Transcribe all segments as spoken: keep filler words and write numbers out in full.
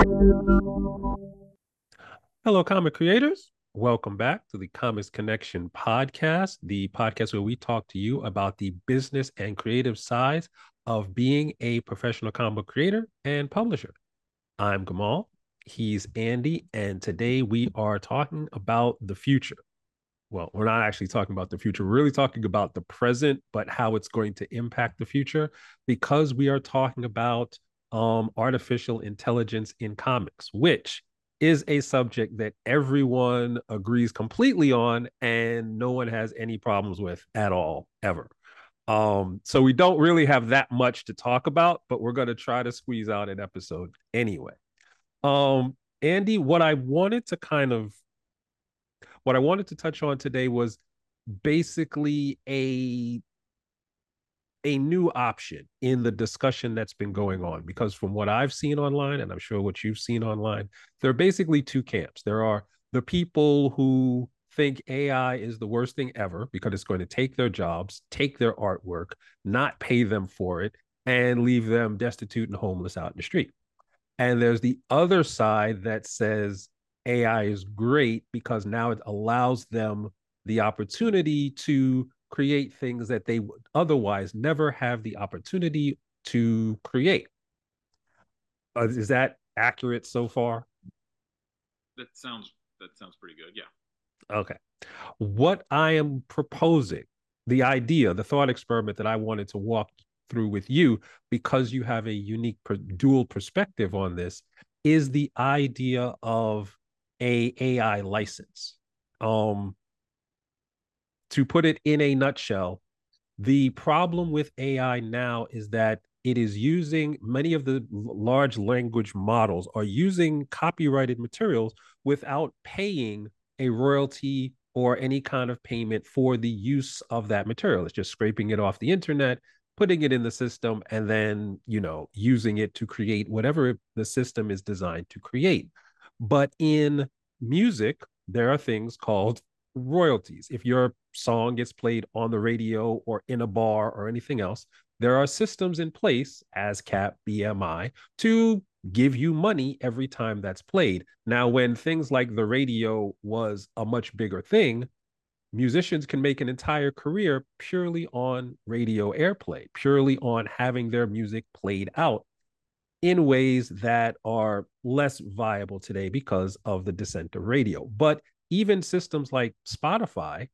Hello, comic creators. Welcome back to the Comics Connection podcast, the podcast where we talk to you about the business and creative sides of being a professional comic book creator and publisher. I'm Gamal. He's Andy. And today we are talking about the future. Well, we're not actually talking about the future. We're really talking about the present, but how it's going to impact the future because we are talking about um, artificial intelligence in comics, which is a subject that everyone agrees completely on and no one has any problems with at all, ever. Um, so we don't really have that much to talk about, but we're going to try to squeeze out an episode anyway. Um, Andy, what I wanted to kind of what I wanted to touch on today was basically a a new option in the discussion that's been going on because from what I've seen online and I'm sure what you've seen online, there are basically two camps. There are the people who think A I is the worst thing ever because it's going to take their jobs, take their artwork, not pay them for it, and leave them destitute and homeless out in the street. And there's the other side that says A I is great because now it allows them the opportunity to create things that they would otherwise never have the opportunity to create. Uh, is that accurate so far? That sounds that sounds pretty good. Yeah. Okay. What I am proposing, the idea, the thought experiment that I wanted to walk through with you, because you have a unique dual perspective on this, is the idea of a AI license. Um, to put it in a nutshell, the problem with A I now is that it is using many of the large language models are using copyrighted materials without paying a royalty or any kind of payment for the use of that material. It's just scraping it off the internet, putting it in the system, and then, you know, using it to create whatever the system is designed to create. But in music, there are things called royalties. If your song gets played on the radio or in a bar or anything else, there are systems in place, ASCAP, B M I, to give you money every time that's played. Now, when things like the radio was a much bigger thing, musicians can make an entire career purely on radio airplay, purely on having their music played out in ways that are less viable today because of the descent of radio. But even systems like Spotify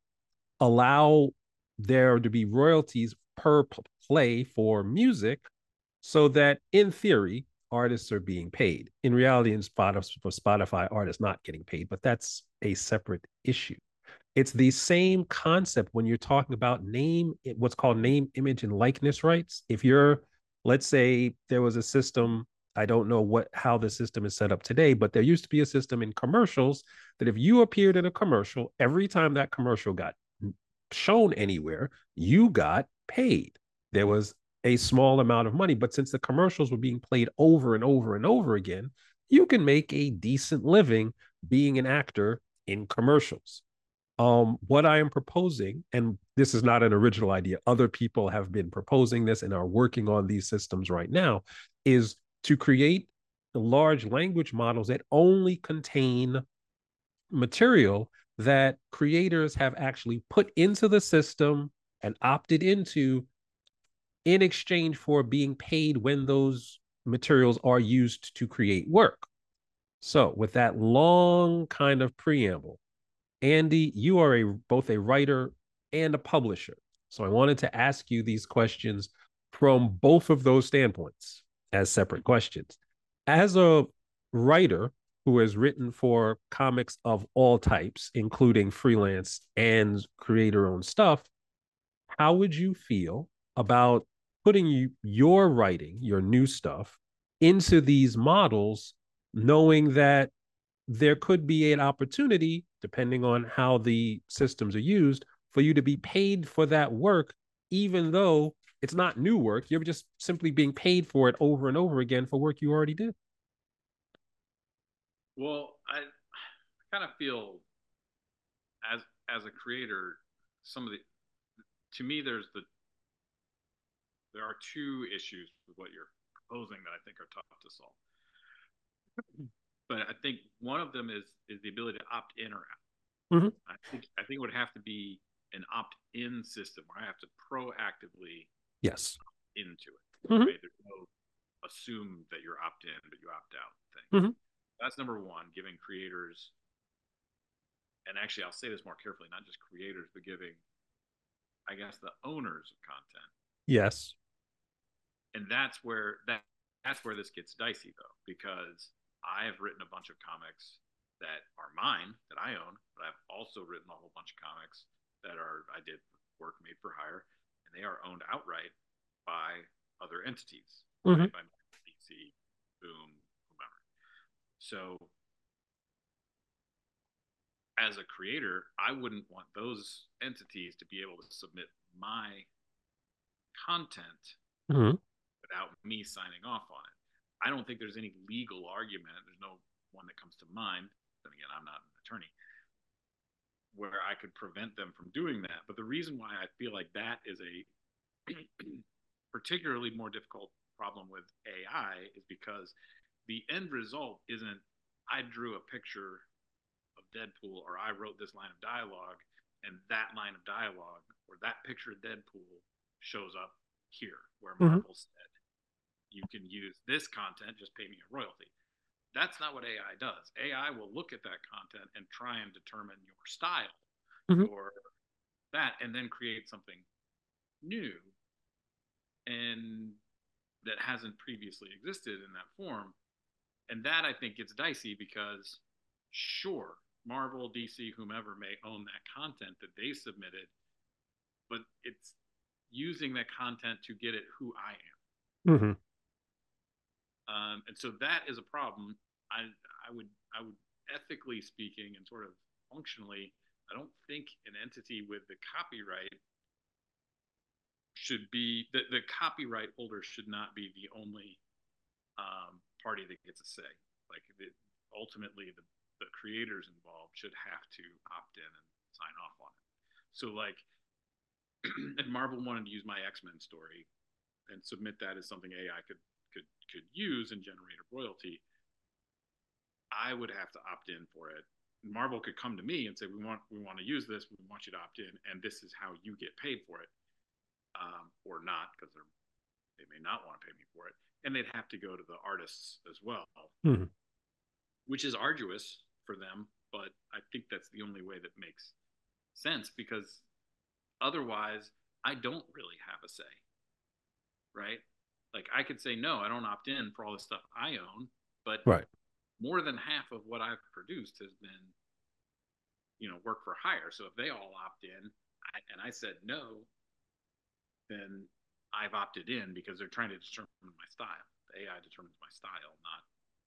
allow there to be royalties per play for music so that in theory artists are being paid. In reality, in Spotify, for Spotify, artists not getting paid, but that's a separate issue. It's the same concept when you're talking about name, what's called name, image, and likeness rights. If you're, let's say there was a system, I don't know what how the system is set up today, but there used to be a system in commercials that if you appeared in a commercial, every time that commercial got shown anywhere, you got paid. There was a small amount of money, but since the commercials were being played over and over and over again, you can make a decent living being an actor in commercials. Um, what I am proposing, and this is not an original idea, other people have been proposing this and are working on these systems right now, is to create large language models that only contain material that creators have actually put into the system and opted into in exchange for being paid when those materials are used to create work. So, with that long kind of preamble, Andy, you are a both a writer and a publisher. So I wanted to ask you these questions from both of those standpoints as separate questions. As a writer who has written for comics of all types, including freelance and creator owned stuff, how would you feel about putting you, your writing, your new stuff, into these models, knowing that there could be an opportunity, depending on how the systems are used, for you to be paid for that work, even though it's not new work. You're just simply being paid for it over and over again for work you already did. Well, I kind of feel as as a creator, some of the to me there's the there are two issues with what you're proposing that I think are tough to solve. But I think one of them is is the ability to opt in or out. Mm-hmm. I think I think it would have to be an opt in system where I have to proactively Yes. into it. Mm-hmm. Right? There's no assume that you're opt in but you opt out thing. Mm-hmm. That's number one, giving creators, and actually I'll say this more carefully, not just creators, but giving, I guess, the owners of content. Yes. And that's where that that's where this gets dicey though, because I have written a bunch of comics that are mine that I own, but I've also written a whole bunch of comics that are I did work made for hire, and they are owned outright by other entities, Mm-hmm. right? By D C, Boom, whomever. So as a creator, I wouldn't want those entities to be able to submit my content Mm-hmm. without me signing off on it. I don't think there's any legal argument. There's no one that comes to mind. Then again, I'm not an attorney where I could prevent them from doing that. But the reason why I feel like that is a particularly more difficult problem with A I is because the end result isn't I drew a picture of Deadpool or I wrote this line of dialogue and that line of dialogue or that picture of Deadpool shows up here where Mm-hmm. Marvel said you can use this content, just pay me a royalty. That's not what A I does. A I will look at that content and try and determine your style, Mm-hmm. your that, and then create something new and that hasn't previously existed in that form. And that I think gets dicey because sure, Marvel, D C, whomever may own that content that they submitted, but it's using that content to get at who I am. Mm-hmm. Um, and so that is a problem. I I would I would ethically speaking and sort of functionally, I don't think an entity with the copyright should be the, the copyright holder should not be the only um, party that gets a say. Like the, ultimately, the the creators involved should have to opt in and sign off on it. So like, if Marvel wanted to use my X Men story and submit that as something A I could could could use and generate a royalty, I would have to opt in for it. Marvel could come to me and say, "We want we want to use this. We want you to opt in, and this is how you get paid for it, um, or not, because they're they may not want to pay me for it." And they'd have to go to the artists as well, Mm-hmm. which is arduous for them. But I think that's the only way that makes sense because otherwise, I don't really have a say, right? Like I could say no, I don't opt in for all the stuff I own, but Right. more than half of what I've produced has been, you know, work for hire. So if they all opt in I, and I said no, then I've opted in because they're trying to determine my style. The A I determines my style, not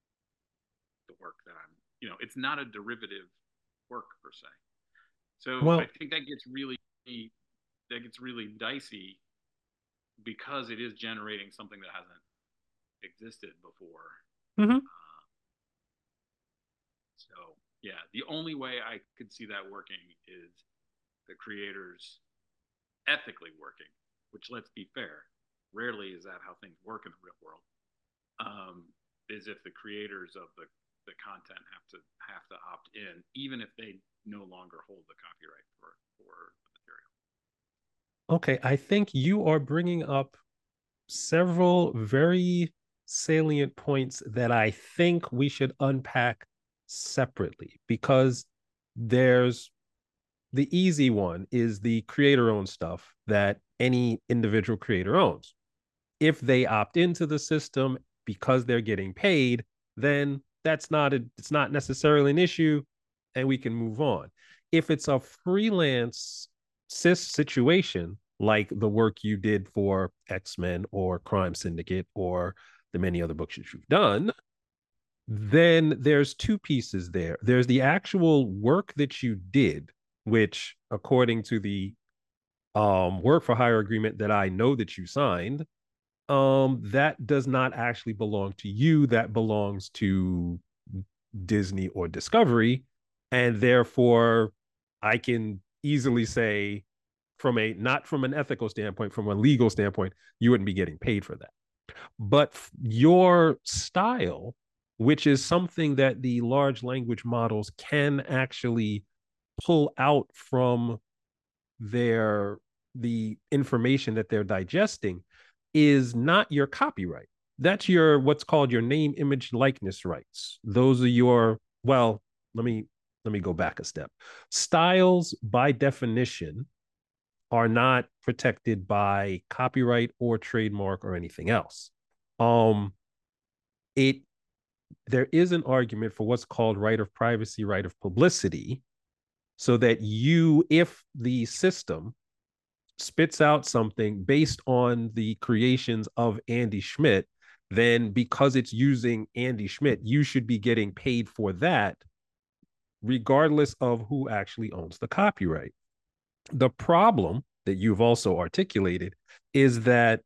the work that I'm, you know, it's not a derivative work per se. So I Well, think that gets really, that gets really dicey because it is generating something that hasn't existed before. mm-hmm. Uh, so yeah, the only way I could see that working is the creators ethically working, which let's be fair, rarely is that how things work in the real world. Um, is if the creators of the, the content have to have to opt in, even if they no longer hold the copyright for for the material. Okay, I think you are bringing up several very salient points that I think we should unpack separately because there's the easy one is the creator owned stuff that any individual creator owns. If they opt into the system because they're getting paid, then that's not a, it's not necessarily an issue and we can move on. If it's a freelance cis situation like the work you did for X-Men or Crime Syndicate or the many other books that you've done, then there's two pieces there. There's the actual work that you did, which according to the um, work for hire agreement that I know that you signed, um, that does not actually belong to you. That belongs to Disney or Discovery. And therefore, I can easily say, from a not from an ethical standpoint, from a legal standpoint, you wouldn't be getting paid for that. But your style which is something that the large language models can actually pull out from their the information that they're digesting, is not your copyright. That's your what's called your name, image, likeness rights. Those are your, well, let me let me go back a step. Styles by definition are not protected by copyright or trademark or anything else. Um it there is an argument for what's called right of privacy, right of publicity, so that you, if the system spits out something based on the creations of Andy Schmidt, then because it's using Andy Schmidt, you should be getting paid for that, regardless of who actually owns the copyright. The problem that you've also articulated is that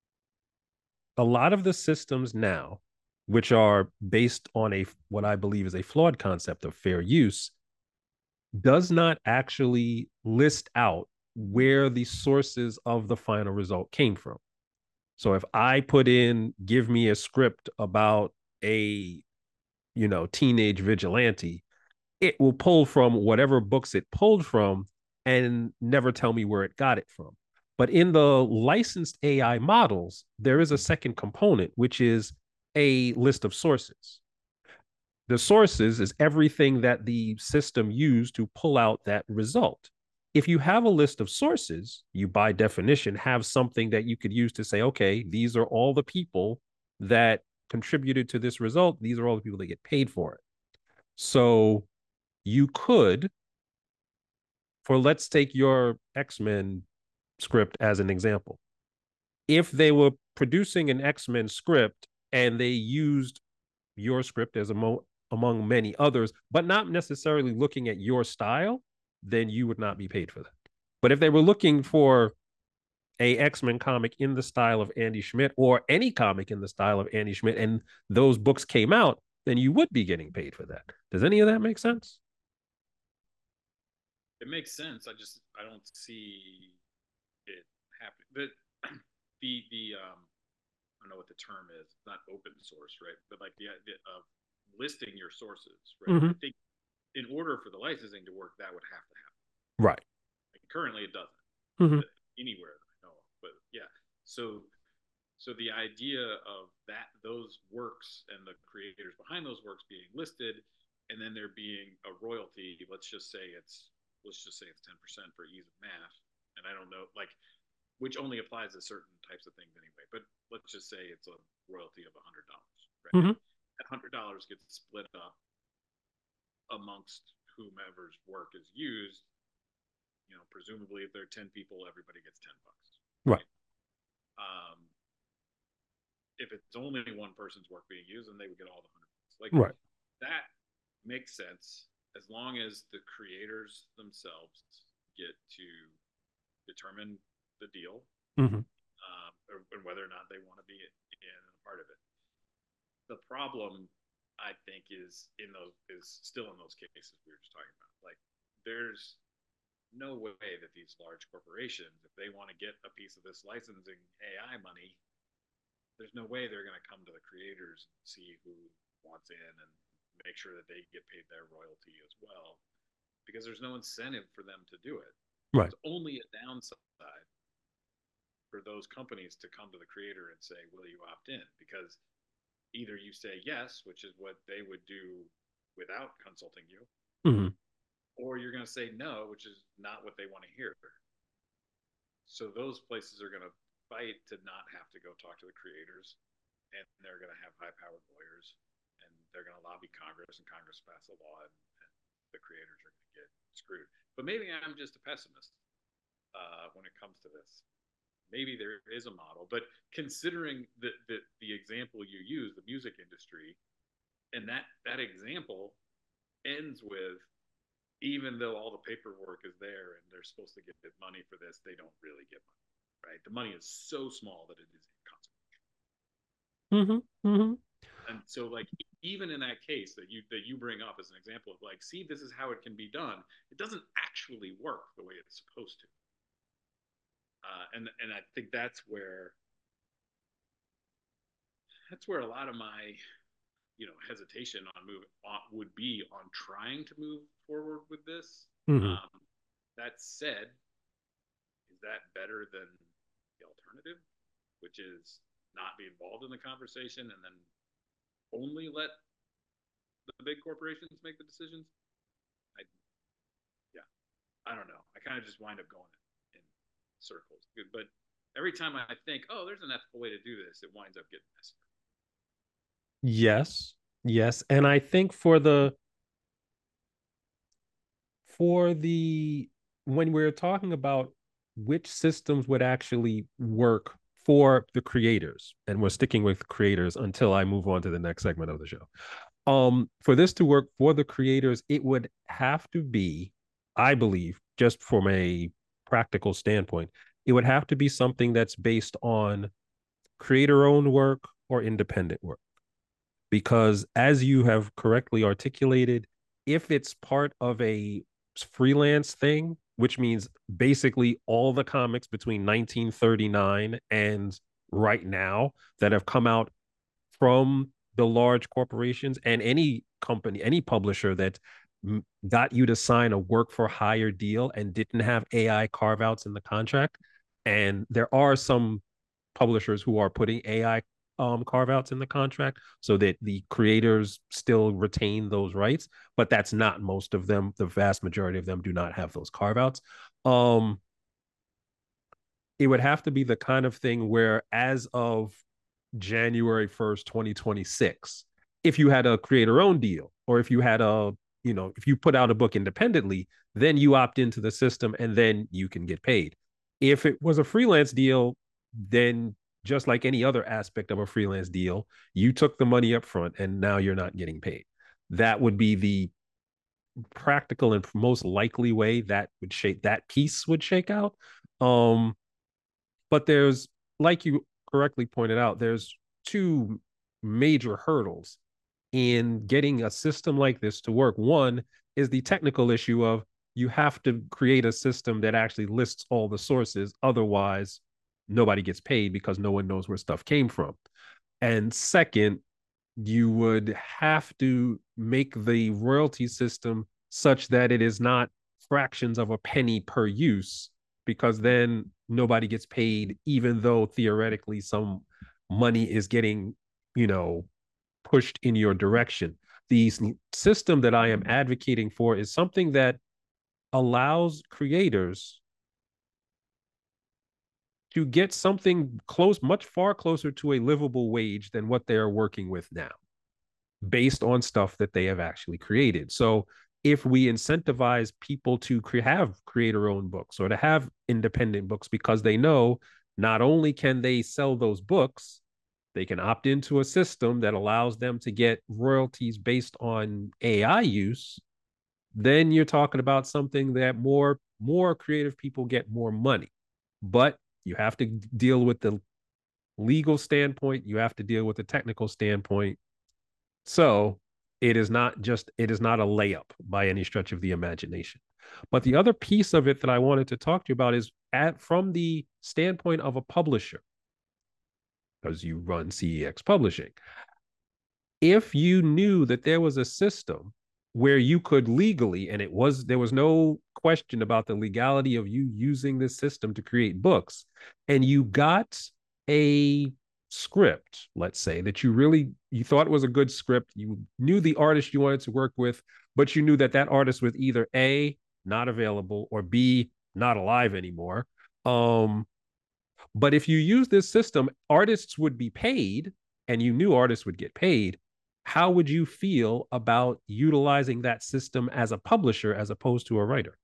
a lot of the systems now, which are based on a what I believe is a flawed concept of fair use, does not actually list out where the sources of the final result came from. So if I put in, give me a script about a, you know, teenage vigilante, it will pull from whatever books it pulled from and never tell me where it got it from. But in the licensed A I models, there is a second component, which is a list of sources. The sources is everything that the system used to pull out that result. If you have a list of sources, you by definition have something that you could use to say, okay, these are all the people that contributed to this result. These are all the people that get paid for it. So you could, for let's take your X-Men script as an example. If they were producing an X-Men script and they used your script as a mo- among many others, but not necessarily looking at your style, then you would not be paid for that. But if they were looking for a X-Men comic in the style of Andy Schmidt or any comic in the style of Andy Schmidt, and those books came out, then you would be getting paid for that. Does any of that make sense? It makes sense. I just I don't see it happening. The the the um I don't know what the term is. It's not open source, right? But like the idea of listing your sources, right? Mm-hmm. I think in order for the licensing to work, that would have to happen. Right. Like currently, it doesn't Mm-hmm. anywhere that I know of. But yeah, so so the idea of that those works and the creators behind those works being listed, and then there being a royalty. Let's just say it's let's just say it's ten percent for ease of math. And I don't know, like, which only applies to certain types of things anyway. But let's just say it's a royalty of a hundred dollars, right? Mm-hmm. That hundred dollars gets split up amongst whomever's work is used. You know, presumably, if there are ten people, everybody gets ten bucks, Right. right? Um, if it's only one person's work being used, then they would get all the hundred bucks. Like Right. that makes sense as long as the creators themselves get to determine the deal, Mm-hmm. um, or, and whether or not they want to be in a part of it. The problem, I think, is in those is still in those cases we were just talking about. Like, there's no way that these large corporations, if they want to get a piece of this licensing A I money, there's no way they're going to come to the creators and see who wants in and make sure that they get paid their royalty as well, because there's no incentive for them to do it. Right. It's only a downside for those companies to come to the creator and say, will you opt in? Because either you say yes, which is what they would do without consulting you, Mm-hmm. or you're going to say no, which is not what they want to hear. So those places are going to fight to not have to go talk to the creators, and they're going to have high-powered lawyers, and they're going to lobby Congress, and Congress pass a law, and, and the creators are going to get screwed. But maybe I'm just a pessimist uh, when it comes to this. Maybe there is a model, but considering the, the the example you use, the music industry, and that that example ends with, even though all the paperwork is there and they're supposed to get money for this, they don't really get money, right? The money is so small that it is inconsequential. Mm-hmm. Mm-hmm. And so, like, even in that case that you that you bring up as an example of, like, see, this is how it can be done, it doesn't actually work the way it's supposed to. Uh, and and I think that's where that's where a lot of my you know, hesitation on move on, would be on trying to move forward with this. Mm-hmm. Um, that said, is that better than the alternative, which is not be involved in the conversation and then only let the big corporations make the decisions? I, yeah, I don't know. I kind of just wind up going in circles. But every time I think, oh, there's an ethical way to do this, it winds up getting messy. Yes, yes, and I think for the for the when we're talking about which systems would actually work for the creators, and we're sticking with creators until I move on to the next segment of the show. Um, for this to work for the creators, it would have to be, I believe, just from a practical standpoint, it would have to be something that's based on creator-owned work or independent work. Because as you have correctly articulated, if it's part of a freelance thing, which means basically all the comics between nineteen thirty-nine and right now that have come out from the large corporations, and any company, any publisher that got you to sign a work for hire deal and didn't have A I carve outs in the contract. And there are some publishers who are putting A I um, carve outs in the contract so that the creators still retain those rights, but that's not most of them. The vast majority of them do not have those carve outs. Um, it would have to be the kind of thing where, as of January first, twenty twenty-six, if you had a creator owned deal, or if you had a, you know, if you put out a book independently, then you opt into the system and then you can get paid. If it was a freelance deal, then just like any other aspect of a freelance deal, you took the money up front and now you're not getting paid. That would be the practical and most likely way that would shake that piece would shake out. Um, but there's, like you correctly pointed out, there's two major hurdles in getting a system like this to work. One is the technical issue of you have to create a system that actually lists all the sources. Otherwise, nobody gets paid because no one knows where stuff came from. And second, you would have to make the royalty system such that it is not fractions of a penny per use, because then nobody gets paid, even though theoretically some money is getting, you know, pushed in your direction. The system that I am advocating for is something that allows creators to get something close, much far closer to a livable wage than what they are working with now, based on stuff that they have actually created. So if we incentivize people to cre- have creator-owned books or to have independent books, because they know not only can they sell those books, they can opt into a system that allows them to get royalties based on A I use, then you're talking about something that more more creative people get more money. But you have to deal with the legal standpoint, you have to deal with the technical standpoint. So it is not just, it is not a layup by any stretch of the imagination. But the other piece of it that I wanted to talk to you about is, at from the standpoint of a publisher, because you run C E X Publishing. If you knew that there was a system where you could legally, and it was, there was no question about the legality of you using this system to create books, and you got a script, let's say, that you really, you thought it was a good script, you knew the artist you wanted to work with, but you knew that that artist was either A, not available, or B, not alive anymore. Um, but if you use this system, artists would be paid, and you knew artists would get paid. How would you feel about utilizing that system as a publisher as opposed to a writer?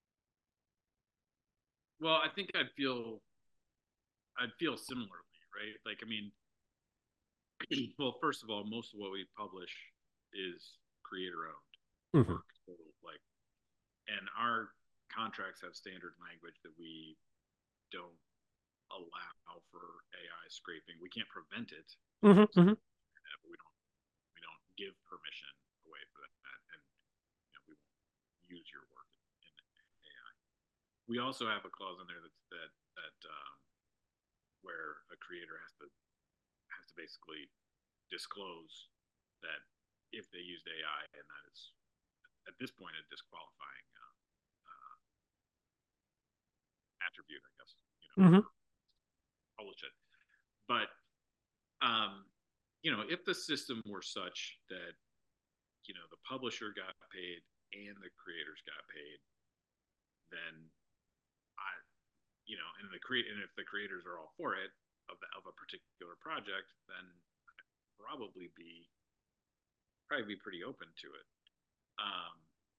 Well, I think I'd feel I'd feel similarly, right? Like, I mean, well, first of all, most of what we publish is creator owned Mm-hmm. work. So, like, and our contracts have standard language that we don't allow for A I scraping. We can't prevent it, Mm-hmm. Mm-hmm. but we don't we don't give permission away for that, and you know, we won't use your work in A I. We also have a clause in there that's that that um, where a creator has to has to basically disclose that if they used A I, and that is at this point a disqualifying uh, uh, attribute, I guess, you know, Mm-hmm. publish it. But um, you know, if the system were such that you know the publisher got paid and the creators got paid, then I, you know, and the create and if the creators are all for it of the, of a particular project, then I'd probably be probably be pretty open to it. Um,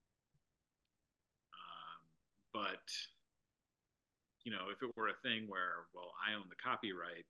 um, but you know, if it were a thing where, well, I own the copyright,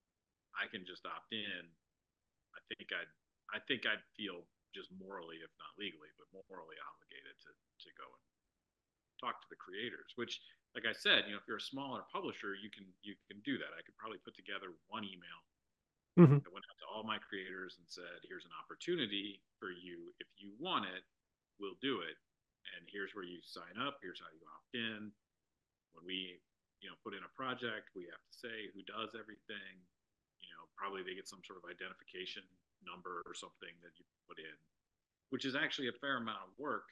I can just opt in. I think I'd, I think I'd feel just morally, if not legally, but morally obligated to to go and talk to the creators. Which, like I said, you know, if you're a smaller publisher, you can you can do that. I could probably put together one email Mm-hmm. that went out to all my creators and said, "Here's an opportunity for you. If you want it, we'll do it. And here's where you sign up. Here's how you opt in. When we, you know, put in a project, we have to say who does everything. You know, probably they get some sort of identification number or something that you put in, which is actually a fair amount of work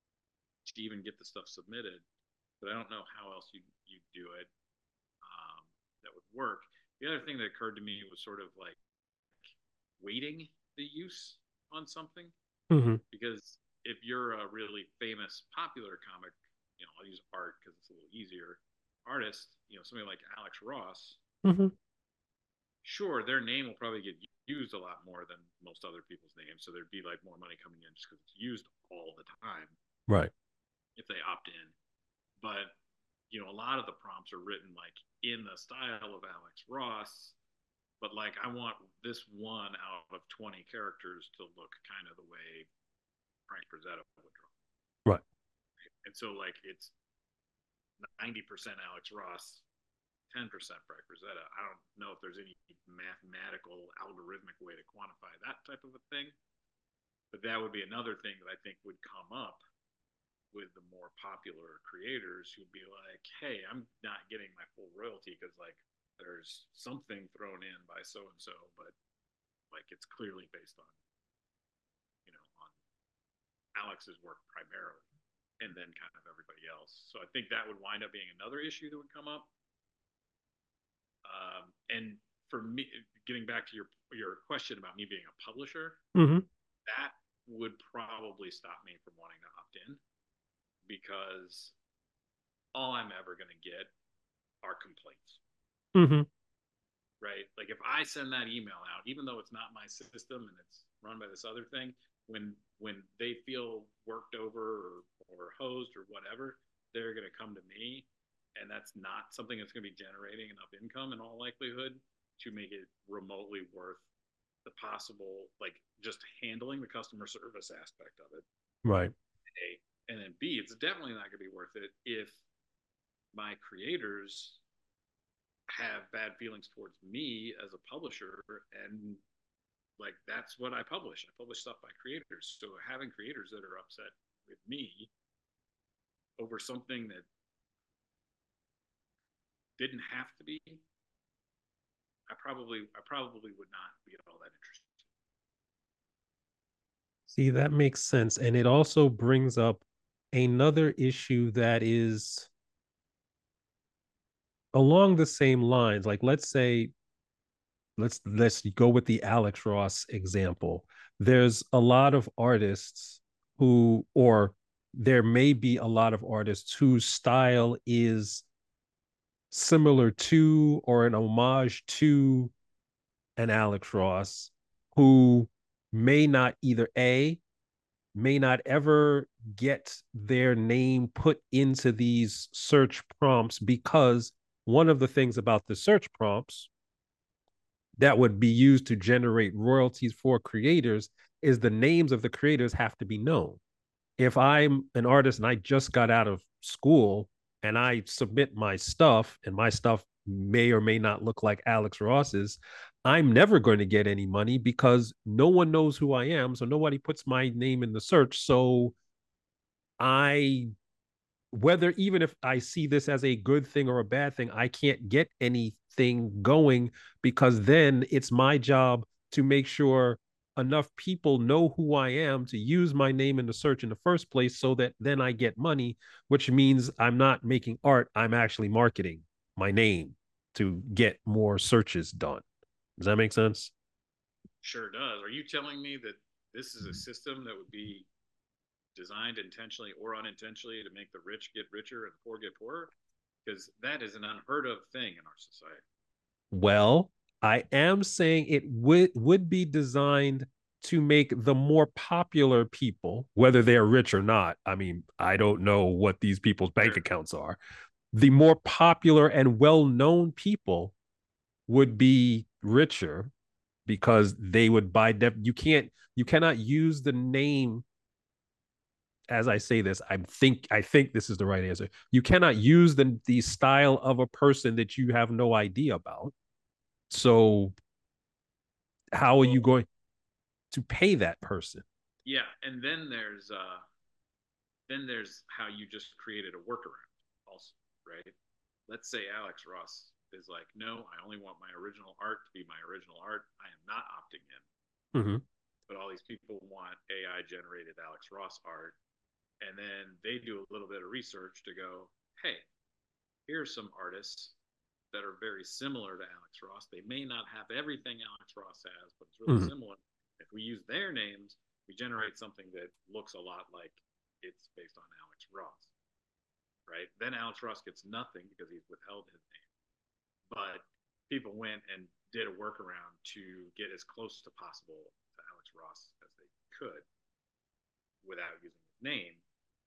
to even get the stuff submitted. But I don't know how else you you do it um, that would work. The other thing that occurred to me was sort of like weighting the use on something, Mm-hmm. because if you're a really famous popular comic, you know, I'll use art because it's a little easier, artist, you know, somebody like Alex Ross, Mm-hmm. sure, their name will probably get used a lot more than most other people's names, so there'd be like more money coming in just because it's used all the time Right. if they opt in. But you know, a lot of the prompts are written like in the style of Alex Ross, but like I want this one out of twenty characters to look kind of the way Frank Frazetta would draw. Right. And so like it's ninety percent Alex Ross, ten percent Frank Frazetta. I don't know if there's any mathematical algorithmic way to quantify that type of a thing, but that would be another thing that I think would come up with the more popular creators who'd be like, "Hey, I'm not getting my full royalty because like there's something thrown in by so and so, but like it's clearly based on, you know, on Alex's work primarily, and then kind of everybody else." So I think that would wind up being another issue that would come up. Um, and for me, getting back to your your question about me being a publisher, Mm-hmm. that would probably stop me from wanting to opt in, because all I'm ever going to get are complaints, Mm-hmm. right? Like if I send that email out, even though it's not my system and it's run by this other thing, when when they feel worked over or, or hosed or whatever, they're going to come to me, and that's not something that's going to be generating enough income in all likelihood to make it remotely worth the possible, like just handling the customer service aspect of it. Right. A, and then B, it's definitely not going to be worth it if my creators have bad feelings towards me as a publisher, and like that's what I publish. I publish stuff by creators. So having creators that are upset with me over something that didn't have to be, I probably I probably would not be all that interested. See, that makes sense. And it also brings up another issue that is along the same lines. Like, let's say, let's let's go with the Alex Ross example. There's a lot of artists who, or there may be a lot of artists whose style is similar to or an homage to an Alex Ross, who may not either A, may not ever get their name put into these search prompts, because one of the things about the search prompts that would be used to generate royalties for creators is the names of the creators have to be known. If I'm an artist and I just got out of school and I submit my stuff and my stuff may or may not look like Alex Ross's, I'm never going to get any money because no one knows who I am. So nobody puts my name in the search. So I, whether even if I see this as a good thing or a bad thing, I can't get anything going, because then it's my job to make sure enough people know who I am to use my name in the search in the first place so that then I get money, which means I'm not making art, I'm actually marketing my name to get more searches done. Does that make sense? Sure does. Are you telling me that this is a system that would be designed intentionally or unintentionally to make the rich get richer and the poor get poorer? Because that is an unheard of thing in our society. Well, I am saying it would would be designed to make the more popular people, whether they're rich or not. I mean, I don't know what these people's bank Sure. accounts are. The more popular and well-known people would be richer because they would buy def- you can't you cannot use the name. As I say this, I think I think this is the right answer. You cannot use the the style of a person that you have no idea about. So how are you Well, going to pay that person? yeah, and then there's uh then there's how you just created a workaround also, right? Let's say Alex Ross is like, no, I only want my original art to be my original art. I am not opting in. Mm-hmm. But all these people want A I generated Alex Ross art. And then they do a little bit of research to go, hey, here's some artists that are very similar to Alex Ross. They may not have everything Alex Ross has, but it's really Mm-hmm. similar. If we use their names, we generate something that looks a lot like it's based on Alex Ross, right? Then Alex Ross gets nothing because he's withheld his name. But people went and did a workaround to get as close to possible to Alex Ross as they could without using his name,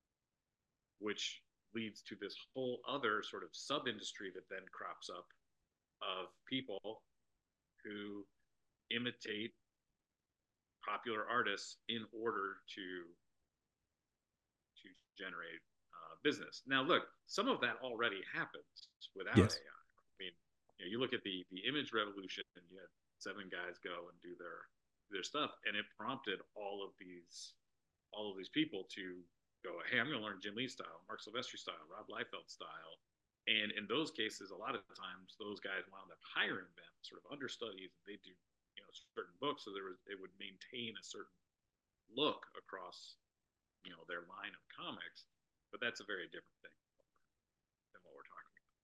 which leads to this whole other sort of sub industry that then crops up of people who imitate popular artists in order to to generate uh, business. Now, look, some of that already happens without Yes. A I. I I mean, you know, you look at the the image revolution, and you had seven guys go and do their their stuff, and it prompted all of these all of these people to go, hey, I'm going to learn Jim Lee style, Mark Silvestri style, Rob Liefeld style. And in those cases, a lot of times those guys wound up hiring them, sort of understudies. They do, you know, certain books, so there was, they would maintain a certain look across, you know, their line of comics. But that's a very different thing than what we're talking about.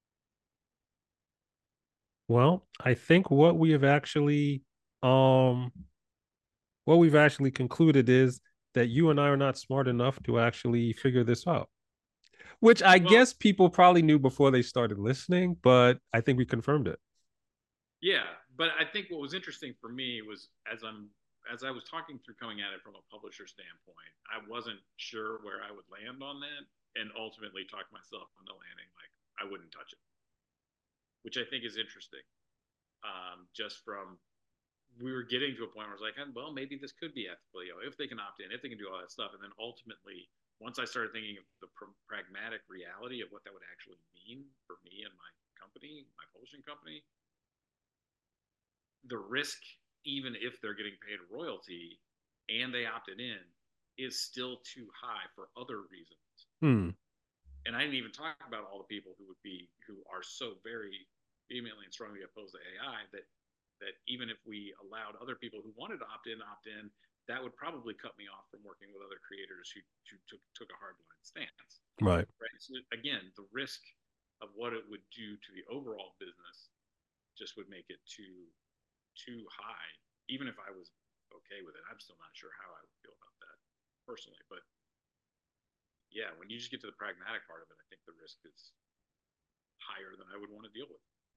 Well, I think what we have actually um what we've actually concluded is that you and I are not smart enough to actually figure this out. Which I Well, guess people probably knew before they started listening, but I think we confirmed it. yeah, but I think what was interesting for me was as I'm as I was talking through coming at it from a publisher standpoint, I wasn't sure where I would land on that, and ultimately talked myself into landing like I wouldn't touch it, which I think is interesting. Um, just from we were getting to a point where I was like, well, maybe this could be ethical, you know, if they can opt in, if they can do all that stuff, and then ultimately, once I started thinking of the pr- pragmatic reality of what that would actually mean for me and my company, my publishing company, the risk, even if they're getting paid a royalty and they opted in, is still too high for other reasons. Hmm. And I didn't even talk about all the people who would be who are so very vehemently and strongly opposed to A I that that even if we allowed other people who wanted to opt in opt in, that would probably cut me off from working with other creators who, who took took a hardline stance. Right. Right. So again, the risk of what it would do to the overall business just would make it too too high. Even if I was okay with it, I'm still not sure how I would feel about that personally. But yeah, when you just get to the pragmatic part of it, I think the risk is higher than I would want to deal with.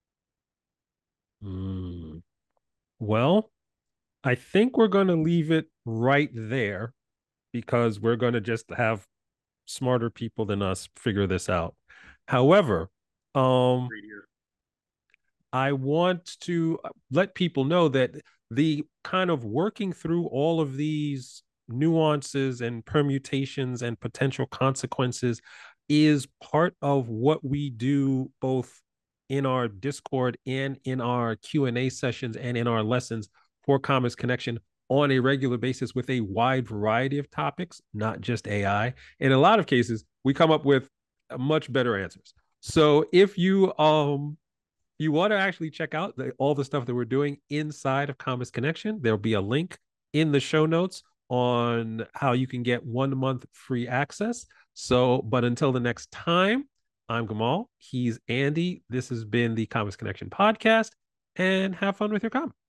Hmm. Well, I think we're going to leave it right there because we're going to just have smarter people than us figure this out. However, um, Greedier. I want to let people know that the kind of working through all of these nuances and permutations and potential consequences is part of what we do both in our Discord and in our Q and A sessions and in our lessons for Comics Connection on a regular basis with a wide variety of topics, not just A I. In a lot of cases, we come up with much better answers. So if you um you want to actually check out the, all the stuff that we're doing inside of Comics Connection, there'll be a link in the show notes on how you can get one month free access. So, but until the next time, I'm Gamal. He's Andy. This has been the Comics Connection podcast, and have fun with your comic.